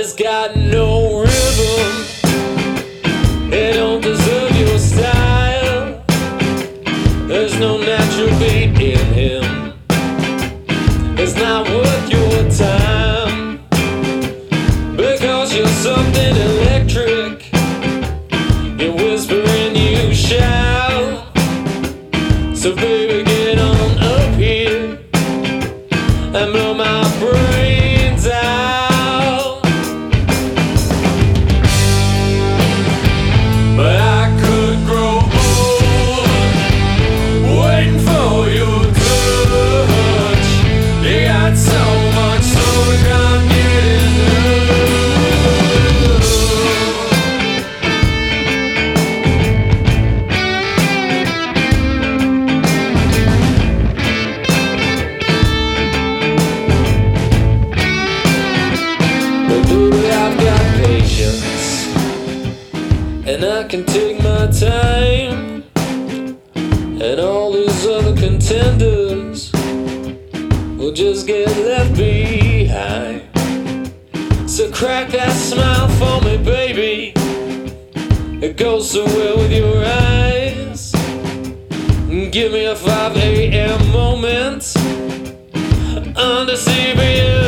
it's got no rhythm. It don't deserve your style. There's no natural beat in him. It's not worth your time, because you're something electric. You whisper and you shout. So baby, get on up here and blow my brains out. But I could grow old waiting for your touch. You got so much soul, I'm getting I've got patience, and I can take my time. And all these other contenders will just get left behind. So crack that smile for me, baby. It goes so well with your eyes. Give me a 5 a.m. moment under CBS.